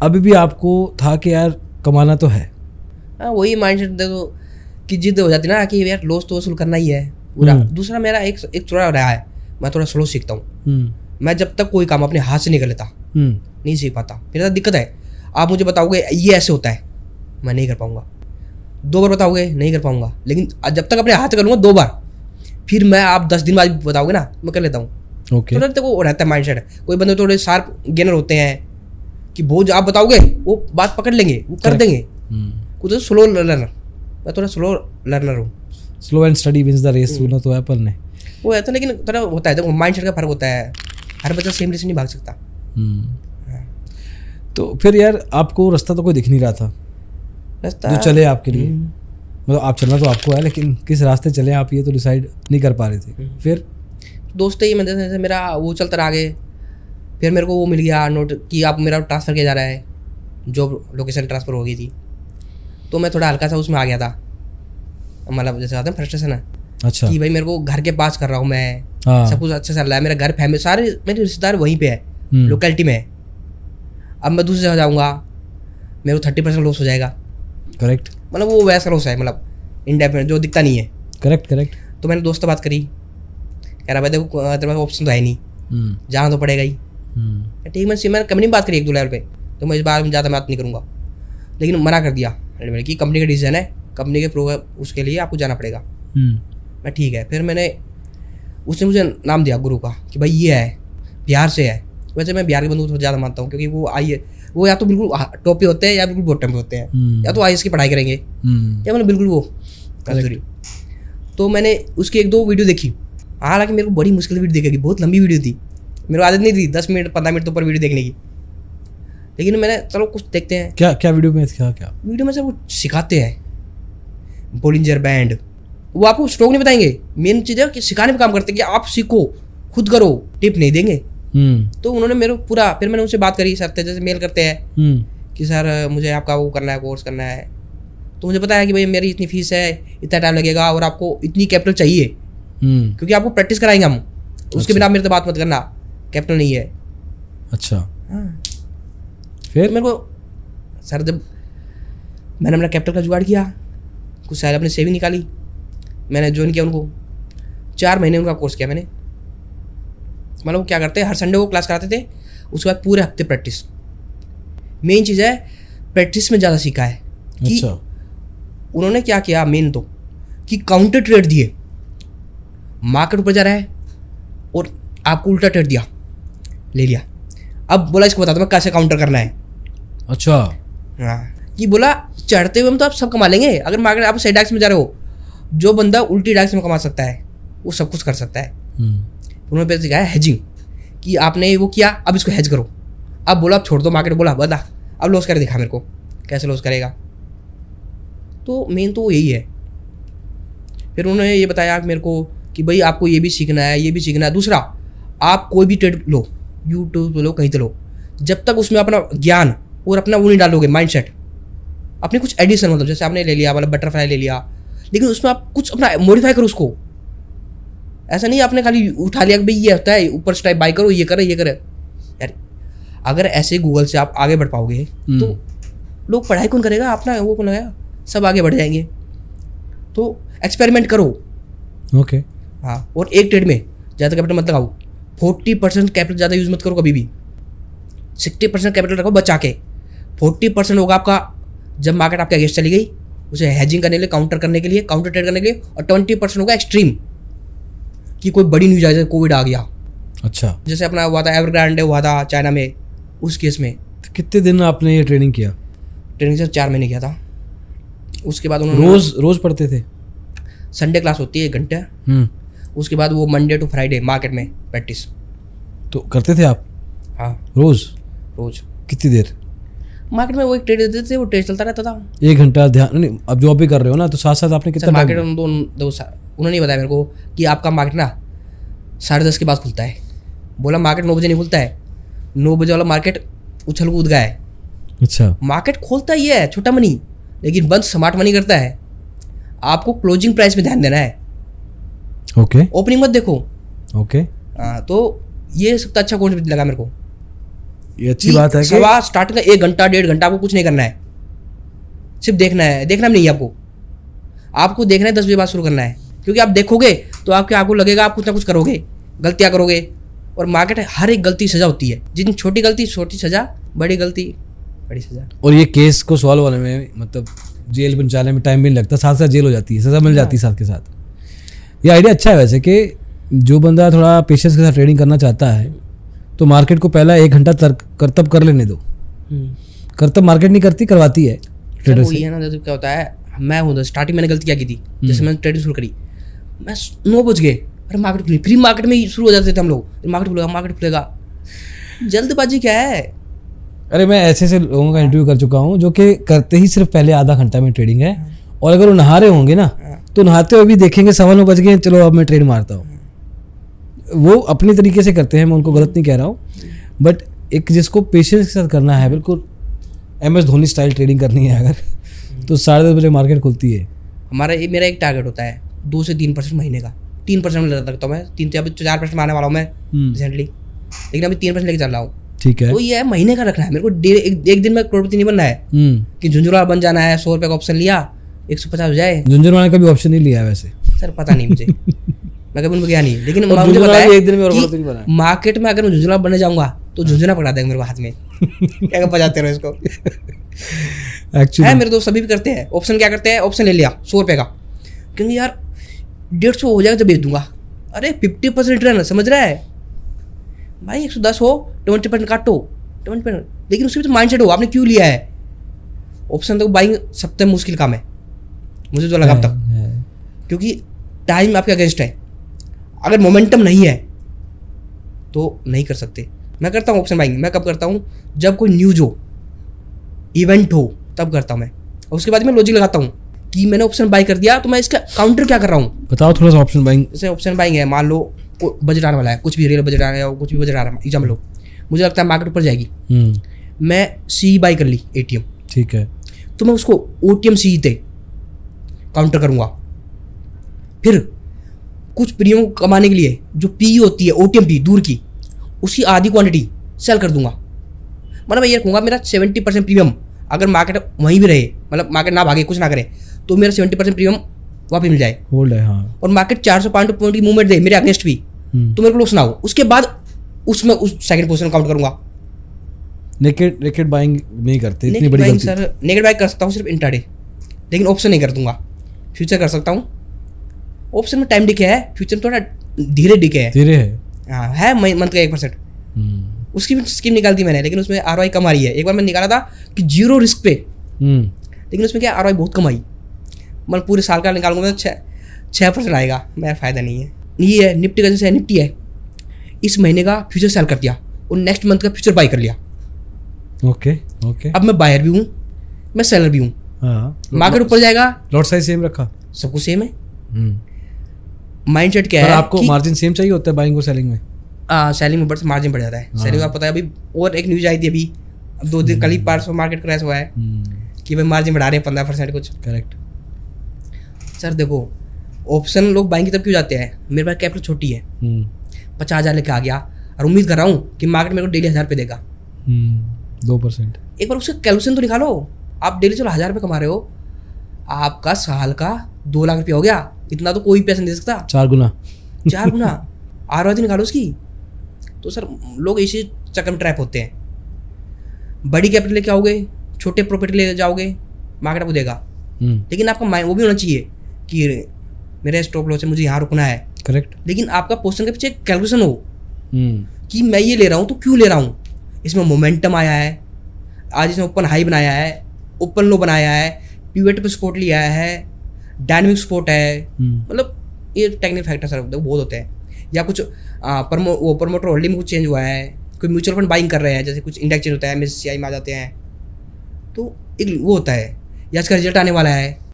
अभी भी आपको था कि यार कमाना तो है? हाँ, वही माइंडसेट देखो कि जिद हो जाती ना कि यार लॉस तो वसूल करना ही है पूरा। दूसरा मेरा एक थोड़ा रहा है, मैं थोड़ा स्लो सीखता हूँ। मैं जब तक कोई काम अपने हाथ से नहीं कर लेता नहीं सीख पाता। मेरे साथ दिक्कत है, आप मुझे बताओगे ये ऐसे होता है, मैं नहीं कर पाऊंगा। 2 बार बताओगे नहीं कर पाऊंगा, लेकिन जब तक अपने हाथ से करूँगा 2 बार, फिर मैं आप 10 दिन बाद बताओगे ना, मैं कर लेता हूँ। ओके। थोड़ा देखो रहता है माइंडसेट। कोई बंदे थोड़े शार्प गेनर होते हैं कि बहुत आप बताओगे वो बात पकड़ लेंगे, वो कर देंगे। कुछ तो स्लो लर्नर, मैं थोड़ा स्लो लर्नर हूँ। Slow and study wins the race, सुना तो एप्पल ने। वो है तो, लेकिन थोड़ा होता है, देखो माइंडसेट का फर्क होता है। हर बच्चा सेम रेस नहीं भाग सकता। तो फिर यार आपको रास्ता तो कोई दिख नहीं रहा था रास्ता जो चले आपके लिए, मतलब आप चलना तो आपको है, लेकिन किस रास्ते चले आप ये तो डिसाइड नहीं कर पा रहे थे। फिर दोस्त ही मतलब जैसे मेरा वो चलता रहा आगे। फिर मेरे को वो मिल गया नोट कि आप मेरा ट्रांसफ़र किया जा रहा है, जॉब लोकेशन ट्रांसफ़र हो गई थी। तो मैं थोड़ा हल्का सा उसमें आ गया था, मतलब जैसे आता है फ्रस्ट्रेशन है। अच्छा। कि भाई मेरे को घर के पास कर रहा हूँ मैं, सब कुछ अच्छा चल रहा है, मेरा घर फैमिली सारे मेरे रिश्तेदार वहीं पे है, लोकेलिटी में है। अब मैं दूसरी जगह जाऊँगा, मेरे को 30% लॉस हो जाएगा। करेक्ट। मतलब वो वैसा लॉस है, मतलब इंडेफिनिट जो दिखता नहीं है। करेक्ट। तो मैंने दोस्त से बात करी, कह रहा भाई देखो तेरे पास ऑप्शन तो है नहीं, जाना तो पड़ेगा ही। ठीक, मैंने कंपनी में बात करी 1-2 लेवल पे, तो मैं इस बार ज़्यादा बात नहीं करूँगा, लेकिन मना कर दिया कि कंपनी का डिसीजन है, कंपनी के प्रो उसके लिए आपको जाना पड़ेगा। मैं ठीक है। फिर मैंने उसने मुझे नाम दिया गुरु का कि भाई ये है, बिहार से है। वैसे मैं बिहार के बंधु को ज़्यादा मानता हूँ, क्योंकि वो या तो बिल्कुल टॉप पे होते हैं या बिल्कुल बॉटम पे होते हैं, या तो IAS की पढ़ाई करेंगे या मतलब बिल्कुल वो कमजोरी। तो मैंने उसकी 1-2 वीडियो देखी, हालांकि मेरे को बड़ी मुश्किल वीडियो देखेगी, बहुत लंबी वीडियो थी, मेरे को आदत नहीं थी 10 मिनट 15 मिनट तो ऊपर वीडियो देखने की। लेकिन मैंने चलो कुछ देखते हैं। क्या वीडियो में क्या वीडियो में से वो सिखाते हैं बोलिंजर बैंड, वो आपको स्ट्रोक नहीं बताएंगे, मेन चीज़ है कि सिखाने पे काम करते हैं कि आप सीखो, खुद करो, टिप नहीं देंगे। तो उन्होंने मेरे पूरा, फिर मैंने उनसे बात करी, सर जैसे मेल करते हैं कि सर मुझे आपका वो करना है, कोर्स करना है। तो मुझे पता है कि भाई मेरी इतनी फीस है, इतना टाइम लगेगा और आपको इतनी कैपिटल चाहिए, क्योंकि आपको प्रैक्टिस कराएंगे हम, उसके बिना मेरे से बात मत करना, कैपिटल नहीं है। अच्छा। फिर मेरे को सर जब मैंने अपना कैपिटल का जुगाड़ किया, कुछ साल अपनी सेविंग निकाली, मैंने ज्वाइन किया उनको, 4 महीने उनका कोर्स किया मैंने। मतलब वो क्या करते हैं, हर संडे को क्लास कराते थे, उसके बाद पूरे हफ्ते प्रैक्टिस। मेन चीज़ है प्रैक्टिस में ज़्यादा सीखा है कि अच्छा। उन्होंने क्या किया मेन तो कि काउंटर ट्रेड दिए, मार्केट ऊपर जा रहा है और आपको उल्टा ट्रेड दिया, ले लिया। अब बोला इसको बता दो मैं कैसे काउंटर करना है। अच्छा। हाँ, कि बोला चढ़ते हुए में तो आप सब कमा लेंगे, अगर मार्केट आप सही डायरेक्शन में जा रहे हो, जो बंदा उल्टी डायरेक्शन में कमा सकता है वो सब कुछ कर सकता है। उन्होंने पहले सिखाया हेजिंग, कि आपने वो किया, अब इसको हेज करो। अब बोला अब छोड़ दो मार्केट, बोला बता अब लॉस कर दिखा मेरे को कैसे लॉस करेगा। तो मेन तो यही है। फिर उन्होंने ये बताया मेरे को कि भाई आपको ये भी सीखना है, ये भी सीखना है। दूसरा, आप कोई भी ट्रेड लो, यूट्यूब पे लो, कहीं तो लो, जब तक उसमें अपना ज्ञान और अपना वो नहीं डालोगे माइंडसेट, अपने कुछ एडिशन, मतलब जैसे आपने ले लिया, मतलब बटरफ्लाई ले लिया, लेकिन उसमें आप कुछ अपना मॉडिफाई करो उसको। ऐसा नहीं आपने खाली उठा लिया कि भाई ये होता है, ऊपर स्टाइप बाय करो, ये करे यार। अगर ऐसे गूगल से आप आगे बढ़ पाओगे तो लोग पढ़ाई कौन करेगा, अपना वो कौन लगाएगा, सब आगे बढ़ जाएंगे। तो एक्सपेरिमेंट करो। ओके। हाँ, और एक ट्रेड में ज़्यादा कैपिटल मत लगाओ, 40% कैपिटल ज़्यादा यूज़ मत करो कभी भी, 60% कैपिटल रखो बचा के। 40% होगा आपका जब मार्केट आपके अगेंस्ट चली गई, उसे हेजिंग करने के लिए, काउंटर करने के लिए, काउंटर ट्रेड करने के लिए, और 20% होगा एक्सट्रीम, कि कोई बड़ी न्यूज आ जाए, कोविड आ गया। अच्छा। जैसे अपना हुआ था एवरग्रांडे हुआ था चाइना में, उस केस में। तो कितने दिन आपने ये ट्रेनिंग किया? ट्रेनिंग सर 4 महीने किया था। उसके बाद उन्होंने रोज पढ़ते थे? संडे क्लास होती है 1 घंटे, उसके बाद वो मंडे टू फ्राइडे मार्केट में प्रैक्टिस। तो करते थे आप? हाँ, रोज कितनी देर? मार्केट में वो एक ट्रेड देते थे, वो ट्रेड चलता रहता था 1 घंटा ध्यान। नहीं, अब जॉब भी कर रहे हो ना, तो साथ साथ आपने कितना मार्केट उन्होंने बताया मेरे को कि आपका मार्केट ना 10:30 के बाद खुलता है। बोला मार्केट 9 बजे नहीं खुलता है, 9 बजे वाला मार्केट उछल कूद गया है। अच्छा। मार्केट खोलता ही है छोटा मनी, लेकिन बंद स्मार्ट मनी करता है। आपको क्लोजिंग प्राइस में ध्यान देना है। ओके। ओपनिंग मत देखो। ओके। तो ये सबसे अच्छा कॉन्सेप्ट लगा मेरे को ये अच्छी बात है कि सवा स्टार्टिंग का 1 घंटा 1.5 घंटा आपको कुछ नहीं करना है, सिर्फ देखना है। देखना भी नहीं है आपको देखना है 10 बजे बाद शुरू करना है, क्योंकि आप देखोगे तो आपको लगेगा आप कुछ ना कुछ करोगे, गलतियाँ करोगे। और मार्केट है, हर एक गलती सजा होती है, जितनी छोटी गलती छोटी सजा, बड़ी गलती बड़ी सजा। और ये केस को सॉल्व होने में मतलब जेल पहुंचाने में टाइम भी नहीं लगता, साथ साथ जेल हो जाती है, सजा मिल जाती है साथ के साथ। ये आइडिया अच्छा है वैसे कि जो बंदा थोड़ा पेशेंस के साथ ट्रेडिंग करना चाहता है तो मार्केट को पहला 1 घंटा करतब कर लेने दो। करतब मार्केट नहीं करती, करवाती है ट्रेडर से। है ना, जैसे क्या होता है, मैं हूँ स्टार्टिंग मैंने गलती क्या की थी, जैसे मैंने ट्रेडिंग शुरू करी, मैं 9 बज गए, अरे मार्केट खुली, फ्री मार्केट में ही शुरू हो जाते थे हम लोग, मार्केट खुलेगा। जल्दबाजी क्या है? अरे मैं ऐसे लोगों का इंटरव्यू कर चुका हूँ जो कि करते ही सिर्फ पहले आधा घंटा में ट्रेडिंग है, और अगर वो नहा रहे होंगे ना तो नहाते हुए भी देखेंगे 9:15 बज गए, चलो अब मैं ट्रेड मारता हूँ। वो अपने तरीके से करते हैं, मैं उनको गलत नहीं कह रहा हूँ, बट एक जिसको पेशेंस के साथ करना है, बिल्कुल MS धोनी स्टाइल ट्रेडिंग करनी है अगर, तो 10:30 बजे मार्केट खुलती है। मेरा एक टारगेट होता है 2 से 3% महीने का, 3% रखता हूँ मैं, 3 से अभी 4% आने वाला हूँ मैं रिसेंटली, लेकिन अभी 3% लेके चल रहा हूँ। ठीक है, तो ये है महीने का रखना है मेरे को, एक दिन में करोड़पति नहीं बनना है कि झुंझुनवाला बन जाना है, 100 रुपये का ऑप्शन लिया 150 हो जाए। झुंझुनवाला का भी ऑप्शन नहीं लिया है वैसे सर, पता नहीं मुझे, मैं कभी उनको गया नहीं, लेकिन मुझे पता है एक दिन में करोड़पति नहीं बना। मार्केट में अगर मैं झुंझुनवाला बनने जाऊंगा तो झुंझुना पकड़ा देगा मेरे को हाथ में क्या बजाते रहो इसको। एक्चुअली है मेरे दोस्त सभी भी करते हैं, ऑप्शन क्या करते हैं, ऑप्शन ले लिया 100 रुपये का, क्योंकि यार 150 हो जाएगा तो बेच दूंगा, अरे 50% रिटर्न, समझ रहा है भाई, 110 हो 20% काटो 20%, लेकिन उसके भी तो माइंडसेट हो, आपने क्यों लिया है ऑप्शन। तो बाइंग सबसे मुश्किल काम है मुझे जो लगा अब तक, क्योंकि टाइम आपके अगेंस्ट है, अगर मोमेंटम नहीं है तो नहीं कर सकते। मैं करता हूँ ऑप्शन बाइंग, मैं कब करता हूँ, जब कोई न्यूज हो, इवेंट हो, तब करता हूँ मैं, और उसके बाद मैं लॉजिक लगाता हूँ कि मैंने ऑप्शन बाई कर दिया तो मैं इसका काउंटर क्या कर रहा हूँ। बताओ थोड़ा सा ऑप्शन बाइंग। जैसे ऑप्शन बाइंग है, मान लो बजट आने वाला है, कुछ भी रियल बजट आ रहा है, कुछ भी बजट आ रहा है, एग्जाम लो, मुझे लगता है मार्केट ऊपर जाएगी, मैं सी बाई कर ली ATM, ठीक है, तो मैं उसको OTM सी थे काउंटर करूँगा। फिर कुछ प्रीमियम कमाने के लिए जो पी होती है OTM पी दूर की, उसकी आधी क्वांटिटी सेल कर दूंगा। मतलब मैं ये कहूँगा मेरा 70% प्रीमियम, अगर मार्केट वहीं भी रहे, मतलब मार्केट ना भागे कुछ ना करे, तो मेरा 70% प्रीमियम वापस मिल जाए, होल्ड है हाँ। और मार्केट 400 पॉइंट की मूवमेंट दे मेरे अगेंस्ट भी, तो मेरे को लोस ना हो, उसके बाद उसमें उस सेकंड पोजीशन काउंट करूंगा। नेकेड बाइंग नहीं करते, इतनी बड़ी गलती। सर नेकेड बाइंग कर सकता हूँ सिर्फ इंट्राडे, लेकिन ऑप्शन नहीं कर दूंगा। फ्यूचर कर सकता हूँ, ऑप्शन में टाइम डिके है, फ्यूचर में थोड़ा धीरे डिके है, धीरे है, हाँ है मंथ का 1%। उसकी भी स्कीम निकाल दी मैंने, लेकिन उसमें ROI कम आ रही है। एक बार मैंने निकाला था कि 0 रिस्क पे, लेकिन उसमें क्या ROI बहुत कम आई, मतलब पूरे साल का निकालूंगा तो 6% आएगा, मेरा फायदा नहीं है। ये है निफ्टी का, जैसे निफ्टी है, इस महीने का फ्यूचर सेल कर दिया और नेक्स्ट मंथ का फ्यूचर बाई कर लिया। ओके, अब मैं बायर भी हूँ, मैं सेलर भी हूँ, मार्केट ऊपर जाएगा, लॉट साइज सेम रखा, सब कुछ सेम है। माइंडसेट क्या है, आपको मार्जिन सेम चाहिए होता है बाइंग और सेलिंग में? सेलिंग में मार्जिन बढ़ जाता है, सेलिंग का पता है। अभी और एक न्यूज आई थी, अभी 2 दिन कल ही परसों मार्केट क्रैश हुआ है कि भाई मार्जिन बढ़ा रहे हैं 15% कुछ। करेक्ट सर देखो, ऑप्शन लोग बाइंग की तरफ क्यों जाते हैं, मेरे पास कैपिटल छोटी है, 50,000 लेके आ गया और उम्मीद कर रहा हूँ कि मार्केट मेरे को डेली 1,000 रुपये देगा, 2%। एक बार उसका कैलकुलेशन तो निकालो। आप डेली चलो 1,000 रुपये कमा रहे हो, आपका साल का 2 लाख रुपया हो गया, इतना तो कोई पैसा नहीं दे सकता, 4 गुना ROI तो निकालो उसकी। तो सर लोग इसी चक्कर में ट्रैप होते हैं, बड़ी कैपिटल लेके आओगे, छोटे प्रॉपर्टी ले जाओगे, मार्केट आपको देगा, लेकिन आपका माइंड वो भी होना चाहिए कि मेरा स्टॉप लॉस है, मुझे यहाँ रुकना है। करेक्ट, लेकिन आपका पोजीशन के पीछे एक कैलकुलेशन हो कि मैं ये ले रहा हूँ तो क्यों ले रहा हूँ, इसमें मोमेंटम आया है, आज इसमें ओपन हाई बनाया है, ओपन लो बनाया है, पिवट पे सपोर्ट लिया है, डायनेमिक सपोर्ट है, मतलब ये टेक्निकल फैक्टर सर बहुत होते हैं। या कुछ प्रमोटर होल्डिंग में कुछ चेंज हुआ है, कोई म्यूचुअल फंड बाइंग कर रहे हैं, जैसे कुछ इंडेक्स चेंज होता है, MSCI में आ जाते हैं, तो एक वो होता है, या इसका रिजल्ट आने वाला है,